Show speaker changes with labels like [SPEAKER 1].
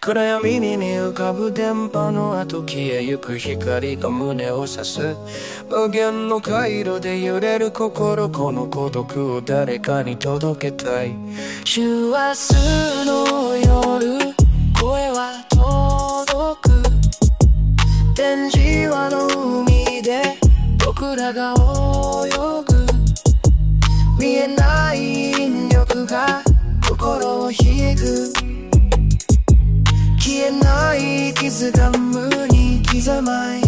[SPEAKER 1] 暗闇に浮かぶ電波の後消えゆく光が胸を刺す無限の回路で揺れる心この孤独を誰かに届けたい週明日の夜声は届く電磁波の海で僕らが泳ぐ見えない引力が心を引く消えない傷が無に刻まい